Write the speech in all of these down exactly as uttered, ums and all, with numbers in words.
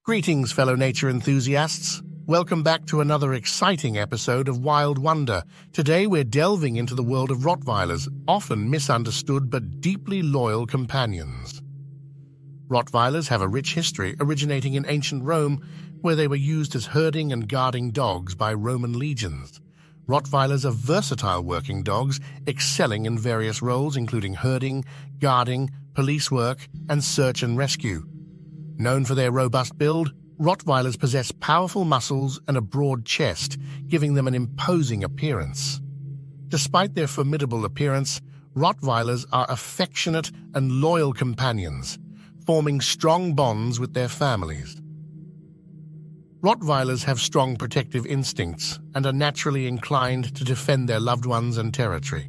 Greetings, fellow nature enthusiasts. Welcome back to another exciting episode of Wild Wonder. Today we're delving into the world of Rottweilers, often misunderstood but deeply loyal companions. Rottweilers have a rich history originating in ancient Rome, where they were used as herding and guarding dogs by Roman legions. Rottweilers are versatile working dogs, excelling in various roles including herding, guarding, police work, and search and rescue. Known for their robust build, Rottweilers possess powerful muscles and a broad chest, giving them an imposing appearance. Despite their formidable appearance, Rottweilers are affectionate and loyal companions, forming strong bonds with their families. Rottweilers have strong protective instincts and are naturally inclined to defend their loved ones and territory.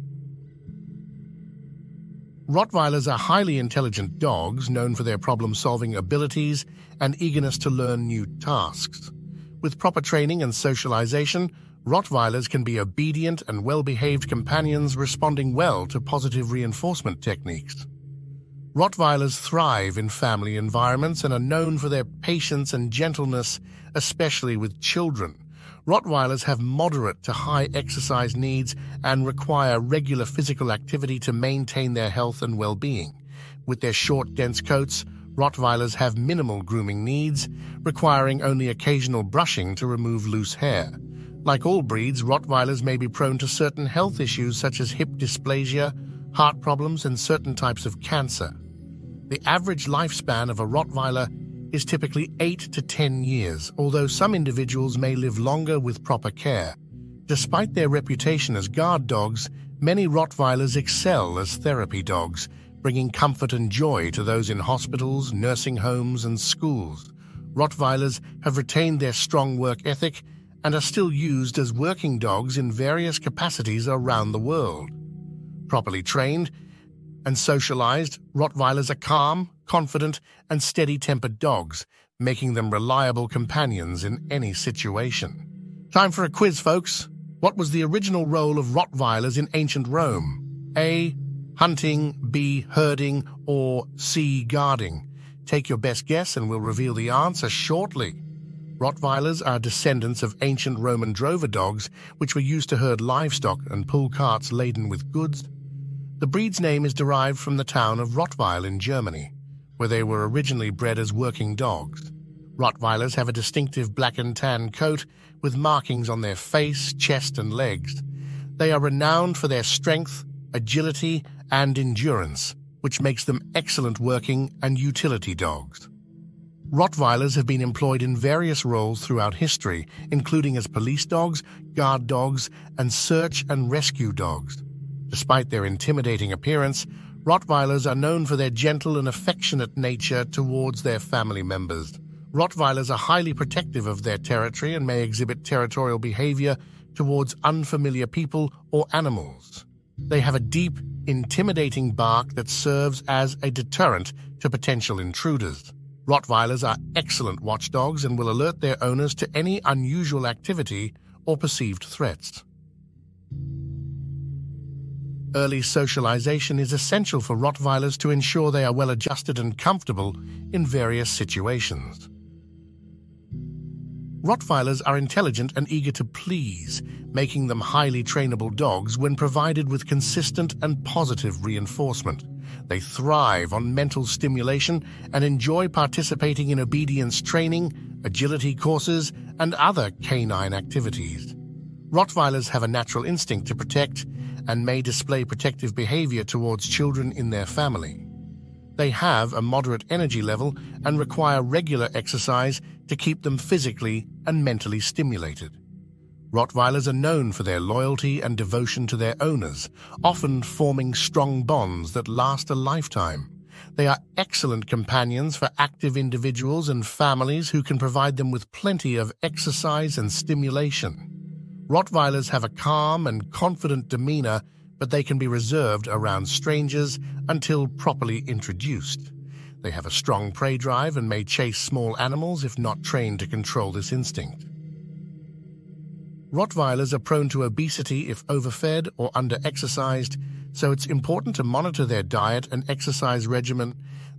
Rottweilers are highly intelligent dogs known for their problem-solving abilities and eagerness to learn new tasks. With proper training and socialization, Rottweilers can be obedient and well-behaved companions responding well to positive reinforcement techniques. Rottweilers thrive in family environments and are known for their patience and gentleness, especially with children. Rottweilers have moderate to high exercise needs and require regular physical activity to maintain their health and well-being. With their short, dense coats, Rottweilers have minimal grooming needs, requiring only occasional brushing to remove loose hair. Like all breeds, Rottweilers may be prone to certain health issues such as hip dysplasia, heart problems, and certain types of cancer. The average lifespan of a Rottweiler is typically eight to ten years, although some individuals may live longer with proper care. Despite their reputation as guard dogs, many Rottweilers excel as therapy dogs, bringing comfort and joy to those in hospitals, nursing homes, and schools. Rottweilers have retained their strong work ethic and are still used as working dogs in various capacities around the world. Properly trained and socialized, Rottweilers are calm, confident, and steady-tempered dogs, making them reliable companions in any situation. Time for a quiz, folks. What was the original role of Rottweilers in ancient Rome? A. Hunting, B. Herding, or C. Guarding? Take your best guess and we'll reveal the answer shortly. Rottweilers are descendants of ancient Roman drover dogs, which were used to herd livestock and pull carts laden with goods. The breed's name is derived from the town of Rottweil in Germany, where they were originally bred as working dogs. Rottweilers have a distinctive black and tan coat with markings on their face, chest, and legs. They are renowned for their strength, agility, and endurance, which makes them excellent working and utility dogs. Rottweilers have been employed in various roles throughout history, including as police dogs, guard dogs, and search and rescue dogs. Despite their intimidating appearance, Rottweilers are known for their gentle and affectionate nature towards their family members. Rottweilers are highly protective of their territory and may exhibit territorial behavior towards unfamiliar people or animals. They have a deep, intimidating bark that serves as a deterrent to potential intruders. Rottweilers are excellent watchdogs and will alert their owners to any unusual activity or perceived threats. Early socialization is essential for Rottweilers to ensure they are well adjusted and comfortable in various situations. Rottweilers are intelligent and eager to please, making them highly trainable dogs when provided with consistent and positive reinforcement. They thrive on mental stimulation and enjoy participating in obedience training, agility courses, and other canine activities. Rottweilers have a natural instinct to protect and may display protective behavior towards children in their family. They have a moderate energy level and require regular exercise to keep them physically and mentally stimulated. Rottweilers are known for their loyalty and devotion to their owners, often forming strong bonds that last a lifetime. They are excellent companions for active individuals and families who can provide them with plenty of exercise and stimulation. Rottweilers have a calm and confident demeanor, but they can be reserved around strangers until properly introduced. They have a strong prey drive and may chase small animals if not trained to control this instinct. Rottweilers are prone to obesity if overfed or under-exercised, so it's important to monitor their diet and exercise regimen.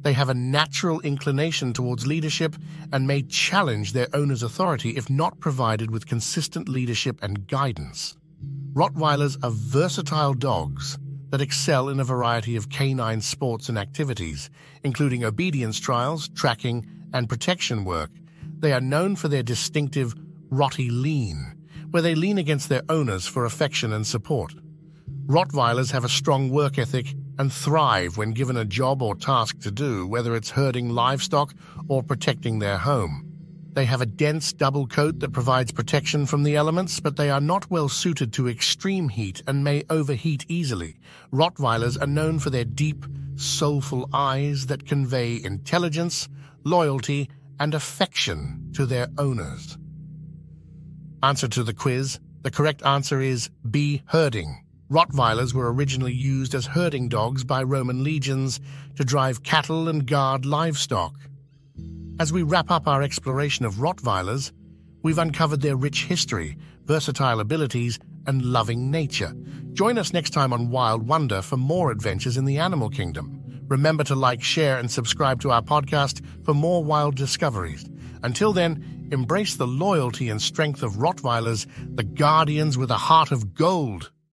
They have a natural inclination towards leadership and may challenge their owner's authority if not provided with consistent leadership and guidance. Rottweilers are versatile dogs that excel in a variety of canine sports and activities, including obedience trials, tracking, and protection work. They are known for their distinctive Rotty lean, where they lean against their owners for affection and support. Rottweilers have a strong work ethic and thrive when given a job or task to do, whether it's herding livestock or protecting their home. They have a dense double coat that provides protection from the elements, but they are not well suited to extreme heat and may overheat easily. Rottweilers are known for their deep, soulful eyes that convey intelligence, loyalty, and affection to their owners. Answer to the quiz. The correct answer is B, herding. Rottweilers were originally used as herding dogs by Roman legions to drive cattle and guard livestock. As we wrap up our exploration of Rottweilers, we've uncovered their rich history, versatile abilities, and loving nature. Join us next time on Wild Wonder for more adventures in the animal kingdom. Remember to like, share, and subscribe to our podcast for more wild discoveries. Until then, embrace the loyalty and strength of Rottweilers, the guardians with a heart of gold.